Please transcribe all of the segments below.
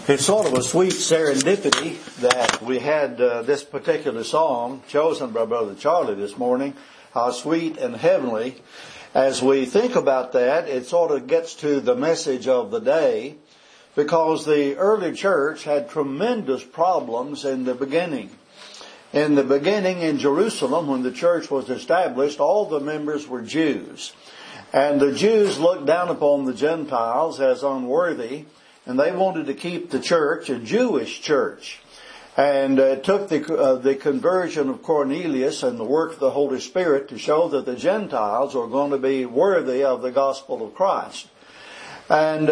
It's sort of a sweet serendipity that we had this particular song chosen by Brother Charlie this morning, How Sweet and Heavenly. As we think about that, it sort of gets to the message of the day, because the early church had tremendous problems in the beginning. In the beginning in Jerusalem, when the church was established, all the members were Jews. And the Jews looked down upon the Gentiles as unworthy, and they wanted to keep the church a Jewish church. And it took the conversion of Cornelius and the work of the Holy Spirit to show that the Gentiles were going to be worthy of the gospel of Christ. And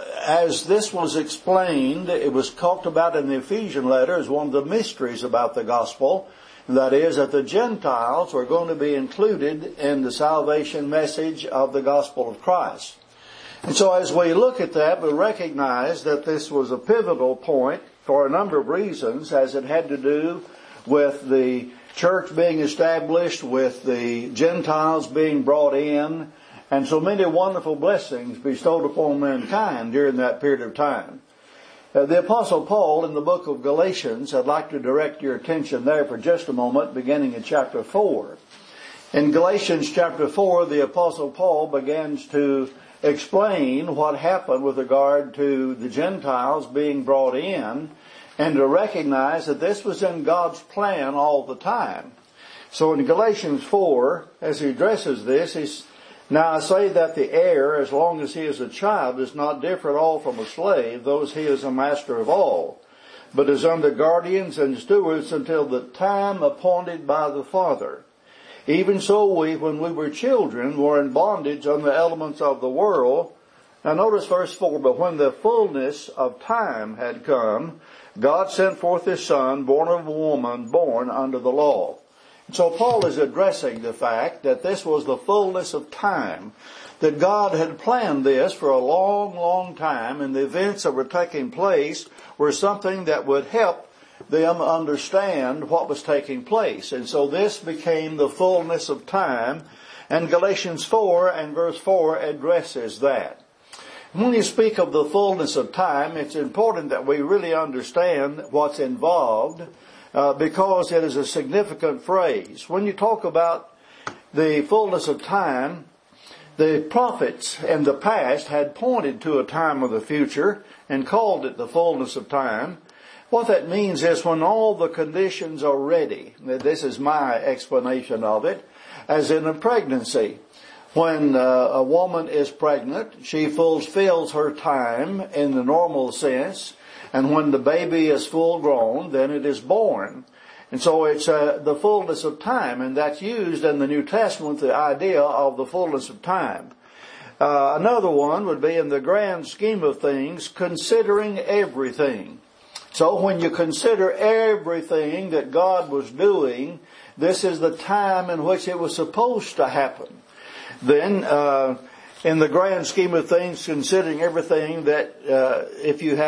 as this was explained, it was talked about in the Ephesian letter as one of the mysteries about the gospel. And that is that the Gentiles were going to be included in the salvation message of the gospel of Christ. And so as we look at that, we recognize that this was a pivotal point for a number of reasons, as it had to do with the church being established, with the Gentiles being brought in, and so many wonderful blessings bestowed upon mankind during that period of time. The Apostle Paul in the book of Galatians, I'd like to direct your attention there for just a moment, beginning in chapter 4. In Galatians chapter 4, the Apostle Paul begins to explain what happened with regard to the Gentiles being brought in, and to recognize that this was in God's plan all the time. So in Galatians 4, as he addresses this, now I say that the heir, as long as he is a child, does not differ at all from a slave, though he is a master of all, but is under guardians and stewards until the time appointed by the Father. Even so we, when we were children, were in bondage under the elements of the world. Now notice verse 4, but when the fullness of time had come, God sent forth His Son, born of a woman, born under the law. And so Paul is addressing the fact that this was the fullness of time, that God had planned this for a long, long time, and the events that were taking place were something that would help them understand what was taking place. And so this became the fullness of time, and Galatians 4 and verse 4 addresses that. When you speak of the fullness of time, it's important that we really understand what's involved, because it is a significant phrase. When you talk about the fullness of time, the prophets in the past had pointed to a time of the future and called it the fullness of time. What that means is when all the conditions are ready. This is my explanation of it, as in a pregnancy. When a woman is pregnant, she fulfills her time in the normal sense, and when the baby is full grown, then it is born. And so it's the fullness of time, and that's used in the New Testament, the idea of the fullness of time. Another one would be in the grand scheme of things, considering everything. So when you consider everything that God was doing, this is the time in which it was supposed to happen. Then, in the grand scheme of things, considering everything that if you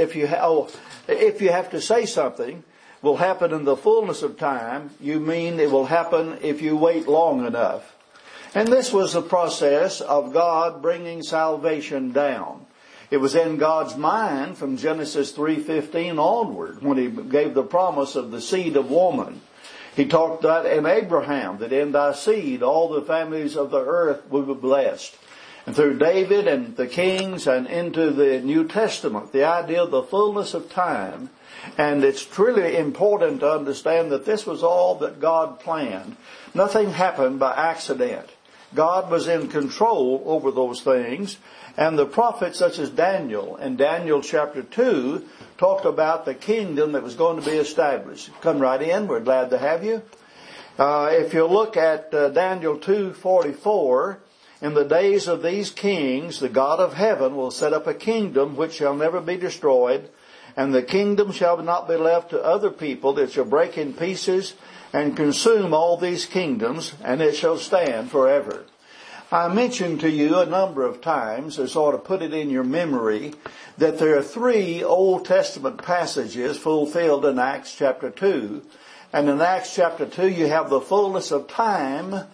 have to say something will happen in the fullness of time, you mean it will happen if you wait long enough. And this was the process of God bringing salvation down. It was in God's mind from Genesis 3:15 onward when He gave the promise of the seed of woman. He talked that in Abraham, that in thy seed all the families of the earth will be blessed. And through David and the kings and into the New Testament, the idea of the fullness of time. And it's truly important to understand that this was all that God planned. Nothing happened by accident. God was in control over those things. And the prophets such as Daniel, in Daniel chapter 2, talked about the kingdom that was going to be established. Come right in. We're glad to have you. If you look at Daniel 2:44, in the days of these kings, the God of heaven will set up a kingdom which shall never be destroyed, and the kingdom shall not be left to other people. It shall break in pieces and consume all these kingdoms, and it shall stand forever. I mentioned to you a number of times, to sort of put it in your memory, that there are 3 Old Testament passages fulfilled in Acts chapter 2. And in Acts chapter 2 you have the fullness of time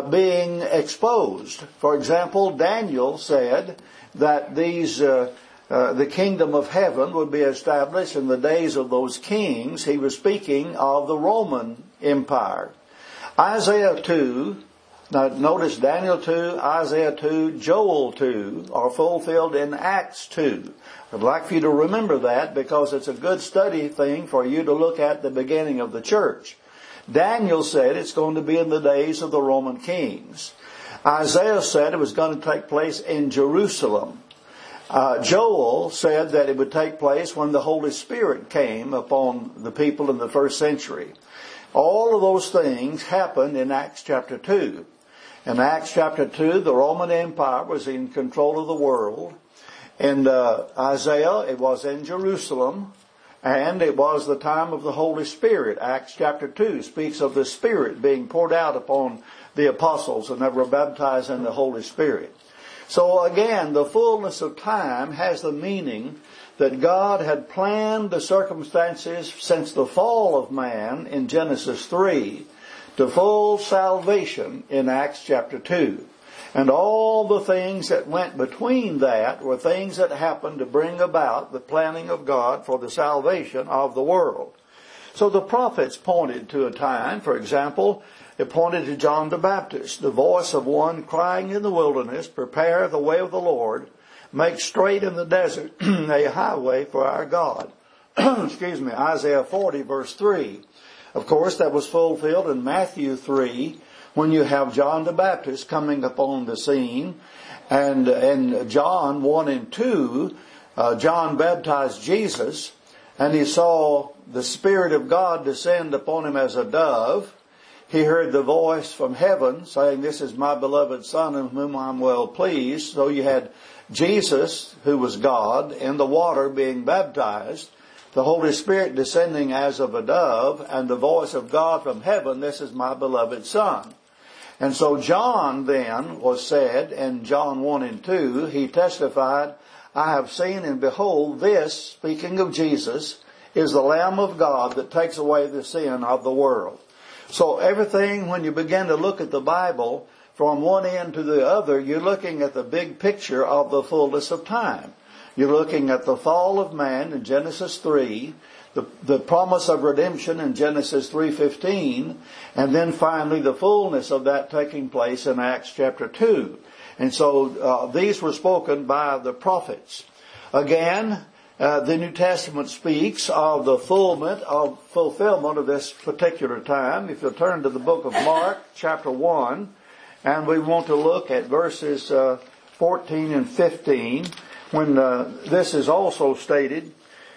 being exposed. For example, Daniel said that these the kingdom of heaven would be established in the days of those kings, he was speaking of the Roman Empire. Isaiah 2, now notice Daniel 2, Isaiah 2, Joel 2 are fulfilled in Acts 2. I'd like for you to remember that because it's a good study thing for you to look at the beginning of the church. Daniel said it's going to be in the days of the Roman kings. Isaiah said it was going to take place in Jerusalem. Joel said that it would take place when the Holy Spirit came upon the people in the first century. All of those things happened in Acts chapter 2. In Acts chapter 2, the Roman Empire was in control of the world. In Isaiah, it was in Jerusalem. And it was the time of the Holy Spirit. Acts chapter 2 speaks of the Spirit being poured out upon the apostles, and they were baptized in the Holy Spirit. So again, the fullness of time has the meaning that God had planned the circumstances since the fall of man in Genesis 3 to full salvation in Acts chapter 2. And all the things that went between that were things that happened to bring about the planning of God for the salvation of the world. So the prophets pointed to a time, for example, it pointed to John the Baptist, the voice of one crying in the wilderness, prepare the way of the Lord, make straight in the desert a highway for our God. Excuse me, Isaiah 40 verse 3. Of course, that was fulfilled in Matthew 3 when you have John the Baptist coming upon the scene. And in John 1 and 2, John baptized Jesus, and he saw the Spirit of God descend upon him as a dove. He heard the voice from heaven saying, this is my beloved Son in whom I'm well pleased. So you had Jesus, who was God, in the water being baptized, the Holy Spirit descending as of a dove, and the voice of God from heaven, this is my beloved Son. And so John then was said in John 1 and 2, he testified, I have seen and behold this, speaking of Jesus, is the Lamb of God that takes away the sin of the world. So everything, when you begin to look at the Bible from one end to the other, you're looking at the big picture of the fullness of time. You're looking at the fall of man in Genesis 3, the promise of redemption in Genesis 3:15, and then finally the fullness of that taking place in Acts chapter 2. And so these were spoken by the prophets. Again, the New Testament speaks of the fulfillment of this particular time. If you'll turn to the book of Mark, chapter 1, and we want to look at verses 14 and 15, when this is also stated.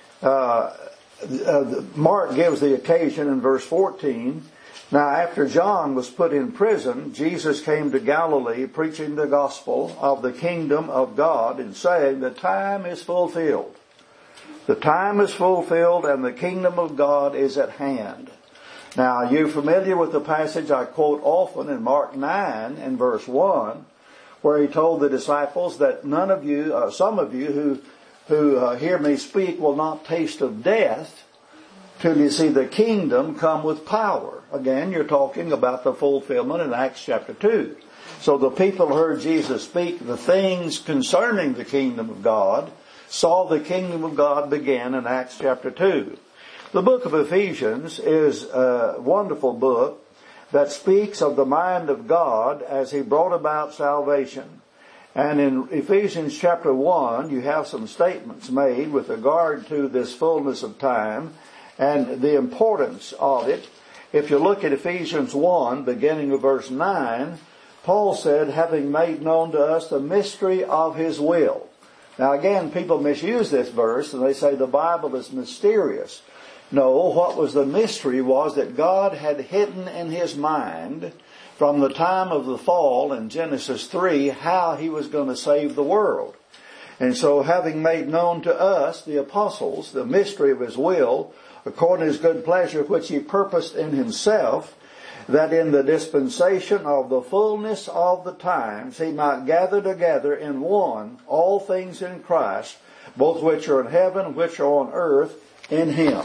Mark gives the occasion in verse 14. Now after John was put in prison, Jesus came to Galilee preaching the gospel of the kingdom of God and saying, the time is fulfilled. The time is fulfilled and the kingdom of God is at hand. Now, you're familiar with the passage I quote often in Mark 9 and verse 1, where he told the disciples that none of you, some of you who hear me speak will not taste of death till you see the kingdom come with power. Again, you're talking about the fulfillment in Acts chapter 2. So the people heard Jesus speak the things concerning the kingdom of God, saw the kingdom of God begin in Acts chapter 2. The book of Ephesians is a wonderful book that speaks of the mind of God as He brought about salvation. And in Ephesians chapter 1, you have some statements made with regard to this fullness of time and the importance of it. If you look at Ephesians 1, beginning of verse 9, Paul said, having made known to us the mystery of His will. Now again, people misuse this verse and they say the Bible is mysterious. No, what was the mystery was that God had hidden in His mind from the time of the fall in Genesis 3 how He was going to save the world. And so having made known to us, the apostles, the mystery of His will, according to His good pleasure which He purposed in Himself, that in the dispensation of the fullness of the times He might gather together in one all things in Christ, both which are in heaven, which are on earth, in Him.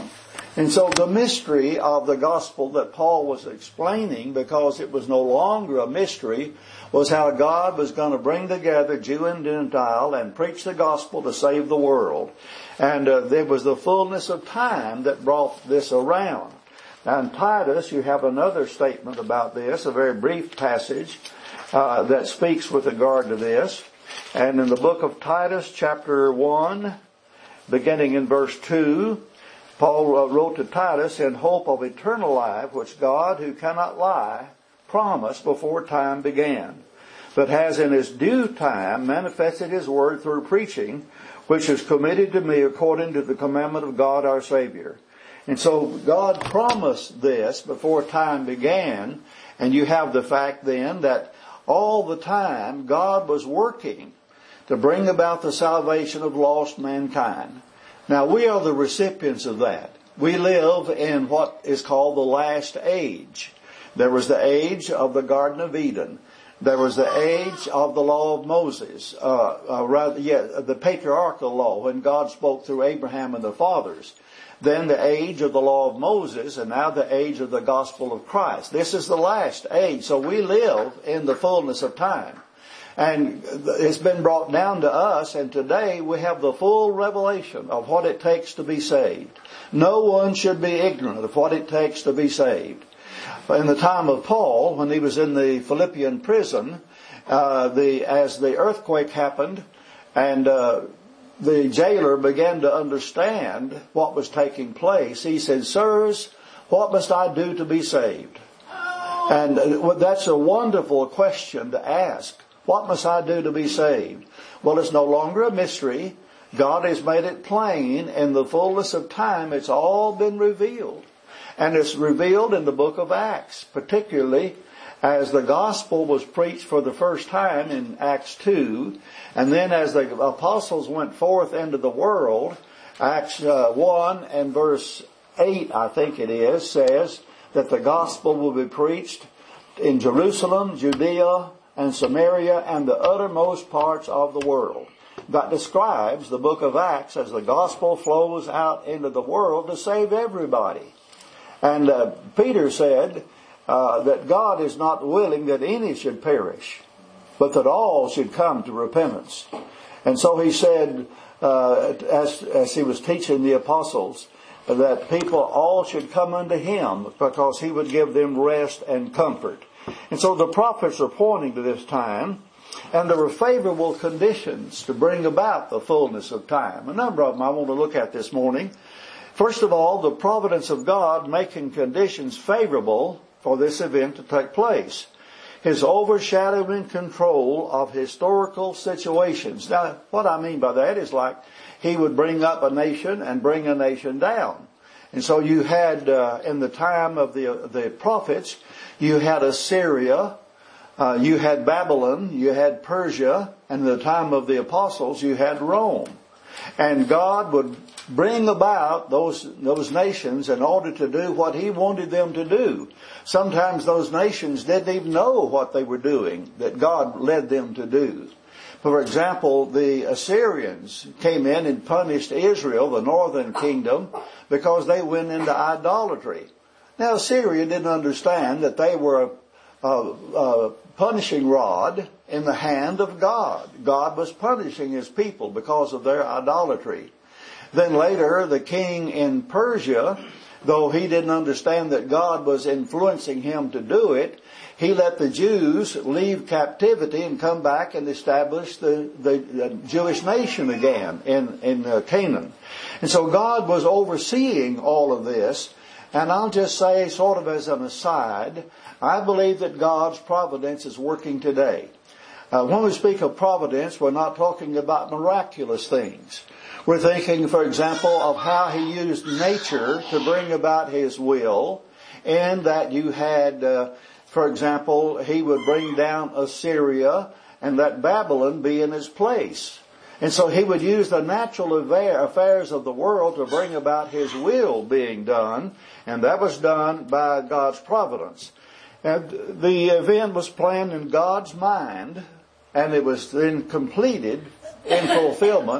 And so the mystery of the gospel that Paul was explaining, because it was no longer a mystery, was how God was going to bring together Jew and Gentile and preach the gospel to save the world. And there was the fullness of time that brought this around. Now in Titus, you have another statement about this, a very brief passage that speaks with regard to this. And in the book of Titus, chapter 1, beginning in verse 2, Paul wrote to Titus, in hope of eternal life, which God, who cannot lie, promised before time began, but has in his due time manifested his word through preaching, which is committed to me according to the commandment of God our Savior. And so God promised this before time began, and you have the fact then that all the time God was working to bring about the salvation of lost mankind. Now we are the recipients of that. We live in what is called the last age. There was the age of the Garden of Eden. There was the age of the law of Moses, the patriarchal law, when God spoke through Abraham and the fathers. Then the age of the law of Moses, and now the age of the gospel of Christ. This is the last age. So we live in the fullness of time. And it's been brought down to us, and today we have the full revelation of what it takes to be saved. No one should be ignorant of what it takes to be saved. In the time of Paul, when he was in the Philippian prison, as the earthquake happened, and the jailer began to understand what was taking place, he said, "Sirs, what must I do to be saved?" And that's a wonderful question to ask. What must I do to be saved? Well, it's no longer a mystery. God has made it plain in the fullness of time. It's all been revealed. And it's revealed in the book of Acts, particularly as the gospel was preached for the first time in Acts 2. And then as the apostles went forth into the world, Acts 1 and verse 8, I think it is, says that the gospel will be preached in Jerusalem, Judea, and Samaria, and the uttermost parts of the world. That describes the book of Acts as the gospel flows out into the world to save everybody. And Peter said that God is not willing that any should perish, but that all should come to repentance. And so he said, as he was teaching the apostles, that people all should come unto him, because he would give them rest and comfort. And so the prophets are pointing to this time, and there were favorable conditions to bring about the fullness of time. A number of them I want to look at this morning. First of all, the providence of God making conditions favorable for this event to take place. His overshadowing control of historical situations. Now, what I mean by that is like he would bring up a nation and bring a nation down. And so you had, in the time of the prophets, you had Assyria, you had Babylon, you had Persia, and in the time of the apostles, you had Rome. And God would bring about those nations in order to do what he wanted them to do. Sometimes those nations didn't even know what they were doing, that God led them to do. For example, the Assyrians came in and punished Israel, the northern kingdom, because they went into idolatry. Now, Assyria didn't understand that they were a punishing rod in the hand of God. God was punishing his people because of their idolatry. Then later, the king in Persia, though he didn't understand that God was influencing him to do it, he let the Jews leave captivity and come back and establish the Jewish nation again in Canaan. And so God was overseeing all of this. And I'll just say, sort of as an aside, I believe that God's providence is working today. When we speak of providence, we're not talking about miraculous things. We're thinking, for example, of how he used nature to bring about his will, and that you had, for example, he would bring down Assyria and let Babylon be in his place. And so he would use the natural affairs of the world to bring about his will being done, and that was done by God's providence. And the event was planned in God's mind, and it was then completed in fulfillment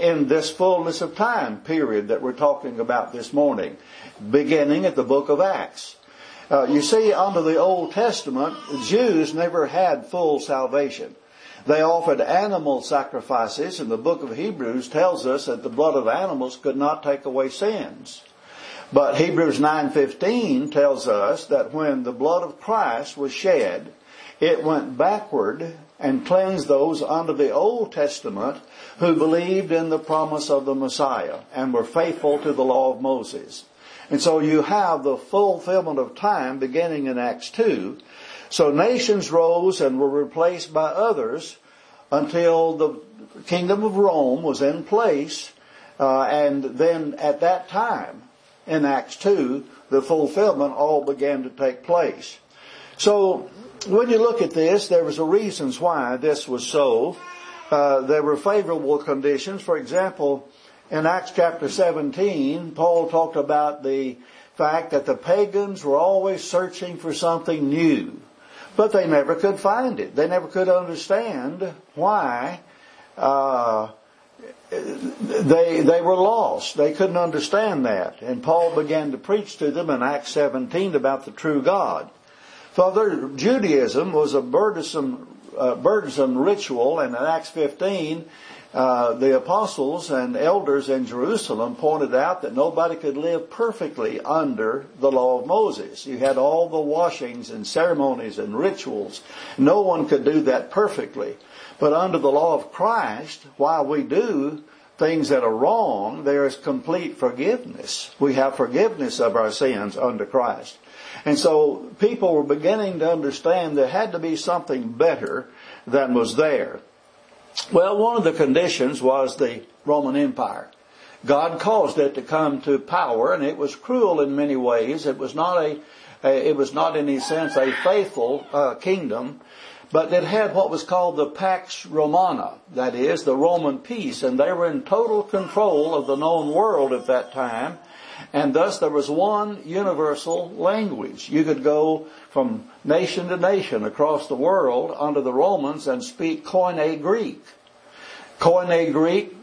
in this fullness of time period that we're talking about this morning, beginning at the book of Acts. You see, under the Old Testament, Jews never had full salvation. They offered animal sacrifices, and the book of Hebrews tells us that the blood of animals could not take away sins. But Hebrews 9:15 tells us that when the blood of Christ was shed, it went backward and cleansed those under the Old Testament who believed in the promise of the Messiah and were faithful to the law of Moses. And so you have the fulfillment of time beginning in Acts 2. So nations rose and were replaced by others until the kingdom of Rome was in place. And then at that time, in Acts 2, the fulfillment all began to take place. So when you look at this, there was a reasons why this was so. There were favorable conditions. For example, in Acts chapter 17, Paul talked about the fact that the pagans were always searching for something new. But they never could find it. They never could understand why they were lost. They couldn't understand that. And Paul began to preach to them in Acts 17 about the true God. Further, Judaism was a burdensome ritual, and in Acts 15, the apostles and elders in Jerusalem pointed out that nobody could live perfectly under the law of Moses. You had all the washings and ceremonies and rituals. No one could do that perfectly. But under the law of Christ, while we do things that are wrong, there is complete forgiveness. We have forgiveness of our sins under Christ. And so people were beginning to understand there had to be something better than was there. Well, one of the conditions was the Roman Empire. God caused it to come to power, and it was cruel in many ways. It was not in any sense a faithful kingdom, but it had what was called the Pax Romana, that is, the Roman peace, and they were in total control of the known world at that time, and thus there was one universal language. You could go from nation to nation across the world under the Romans and speak Koine Greek. Koine Greek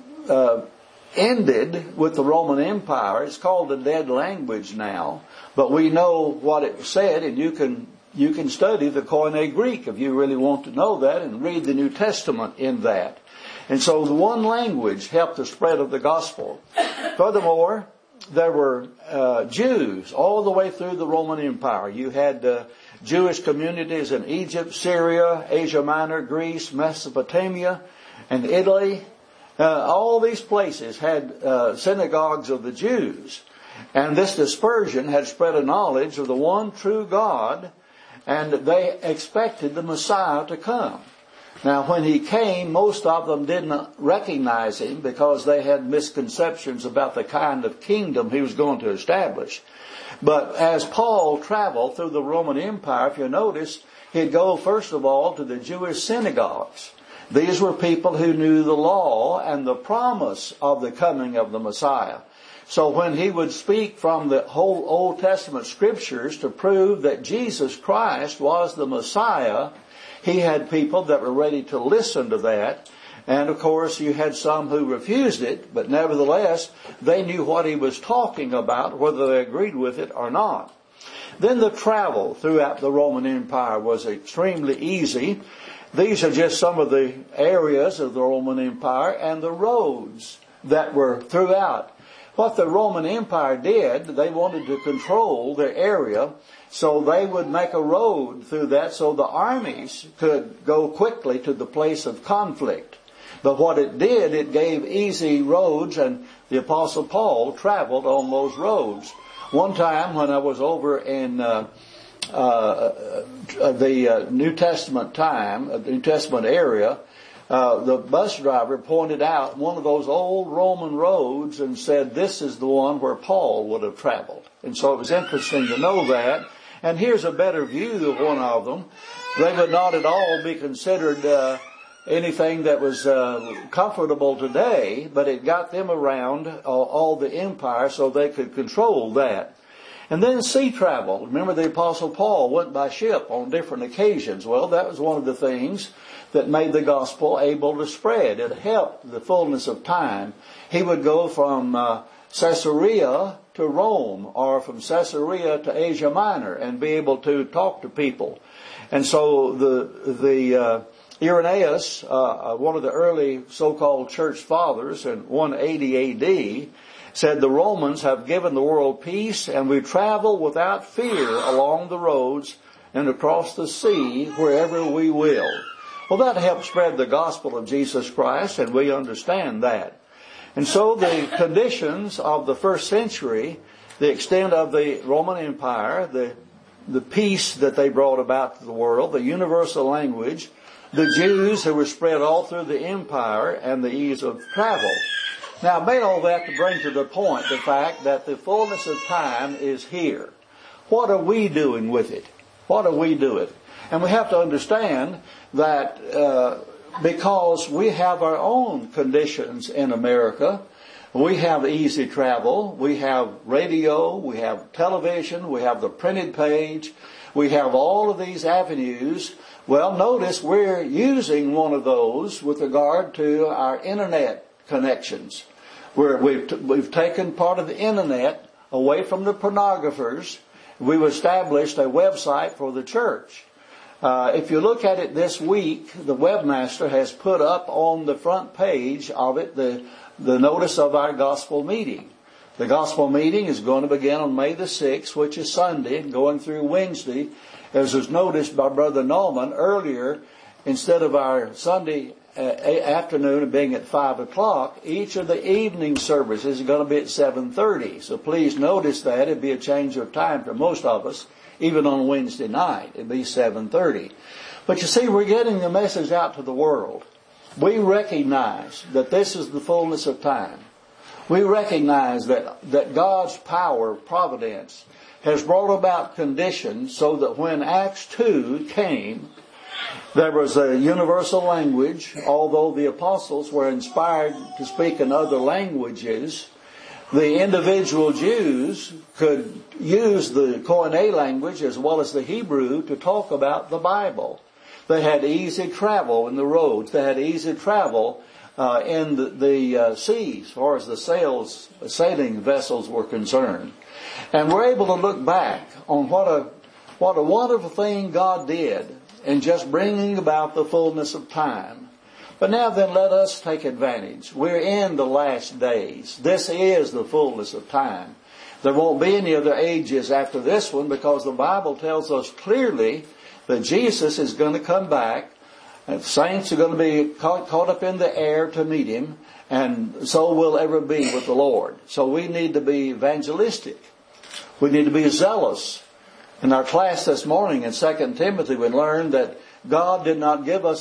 ended with the Roman Empire. It's called a dead language now, but we know what it said, and you can study the Koine Greek if you really want to know that and read the New Testament in that. And so the one language helped the spread of the gospel. Furthermore, there were Jews all the way through the Roman Empire. You had Jewish communities in Egypt, Syria, Asia Minor, Greece, Mesopotamia, and Italy. All these places had synagogues of the Jews. And this dispersion had spread a knowledge of the one true God, and they expected the Messiah to come. Now, when he came, most of them didn't recognize him because they had misconceptions about the kind of kingdom he was going to establish. But as Paul traveled through the Roman Empire, if you notice, he'd go first of all to the Jewish synagogues. These were people who knew the law and the promise of the coming of the Messiah. So when he would speak from the whole Old Testament scriptures to prove that Jesus Christ was the Messiah, he had people that were ready to listen to that. And of course you had some who refused it, but nevertheless they knew what he was talking about, whether they agreed with it or not. Then the travel throughout the Roman Empire was extremely easy. These are just some of the areas of the Roman Empire and the roads that were throughout. What the Roman Empire did, they wanted to control their area, so they would make a road through that so the armies could go quickly to the place of conflict. But what it did, it gave easy roads, and the Apostle Paul traveled on those roads. One time when I was over in the New Testament time, the New Testament area, the bus driver pointed out one of those old Roman roads and said, this is the one where Paul would have traveled. And so it was interesting to know that. And here's a better view of one of them. They would not at all be considered anything that was comfortable today, but it got them around all the empire so they could control that. And then sea travel. Remember the Apostle Paul went by ship on different occasions. Well, that was one of the things that made the gospel able to spread. It helped the fullness of time. He would go from Caesarea to Rome, or from Caesarea to Asia Minor, and be able to talk to people. And so the Irenaeus, one of the early so-called church fathers in 180 AD, said the Romans have given the world peace, and we travel without fear along the roads and across the sea wherever we will. Well, that helped spread the gospel of Jesus Christ, and we understand that. And so the conditions of the first century, the extent of the Roman Empire, the peace that they brought about to the world, the universal language, the Jews who were spread all through the empire, and the ease of travel. Now, I made all that to bring to the point the fact that the fullness of time is here. What are we doing with it? What are we doing? And we have to understand that because we have our own conditions in America, we have easy travel, we have radio, we have television, we have the printed page, we have all of these avenues. Well, notice we're using one of those with regard to our internet connections. We've taken part of the internet away from the pornographers. We've established a website for the church. If you look at it this week, the webmaster has put up on the front page of it the notice of our gospel meeting. The gospel meeting is going to begin on May the 6th, which is Sunday, going through Wednesday. As was noticed by Brother Norman earlier, instead of our Sunday afternoon being at 5 o'clock, each of the evening services is going to be at 7:30. So please notice that. It'd be a change of time for most of us. Even on Wednesday night, it'd be 7:30. But you see, we're getting the message out to the world. We recognize that this is the fullness of time. We recognize that God's power, providence, has brought about conditions so that when Acts 2 came, there was a universal language. Although the apostles were inspired to speak in other languages, the individual Jews could use the Koine language as well as the Hebrew to talk about the Bible. They had easy travel in the roads. They had easy travel in the seas as far as the sailing vessels were concerned. And we're able to look back on what a wonderful thing God did in just bringing about the fullness of time. But now then, let us take advantage. We're in the last days. This is the fullness of time. There won't be any other ages after this one, because the Bible tells us clearly that Jesus is going to come back, and saints are going to be caught up in the air to meet Him, and so will ever be with the Lord. So we need to be evangelistic. We need to be zealous. In our class this morning in 2 Timothy, we learned that God did not give us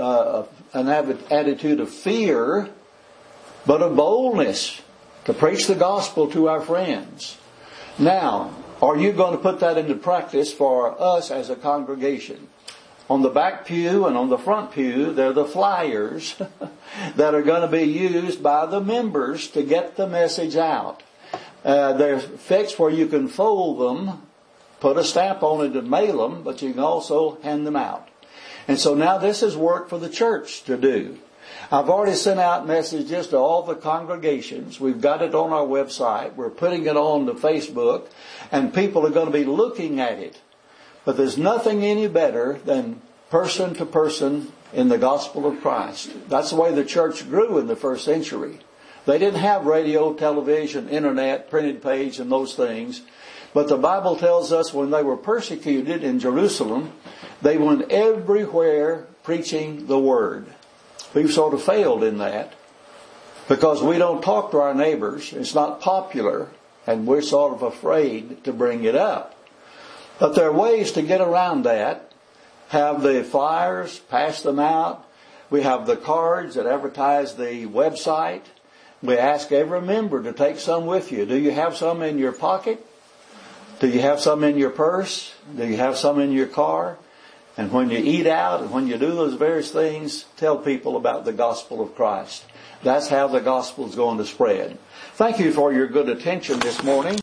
an attitude of fear, but of boldness to preach the gospel to our friends. Now, are you going to put that into practice for us as a congregation? On the back pew and on the front pew, they're the flyers that are going to be used by the members to get the message out. They're fixed where you can fold them, put a stamp on it and mail them, but you can also hand them out. And so now this is work for the church to do. I've already sent out messages to all the congregations. We've got it on our website. We're putting it on the Facebook, and people are going to be looking at it. But there's nothing any better than person to person in the gospel of Christ. That's the way the church grew in the first century. They didn't have radio, television, internet, printed page, and those things. But the Bible tells us when they were persecuted in Jerusalem, they went everywhere preaching the Word. We've sort of failed in that because we don't talk to our neighbors. It's not popular, and we're sort of afraid to bring it up. But there are ways to get around that. Have the flyers, pass them out. We have the cards that advertise the website. We ask every member to take some with you. Do you have some in your pocket? Do you have some in your purse? Do you have some in your car? And when you eat out and when you do those various things, tell people about the gospel of Christ. That's how the gospel is going to spread. Thank you for your good attention this morning.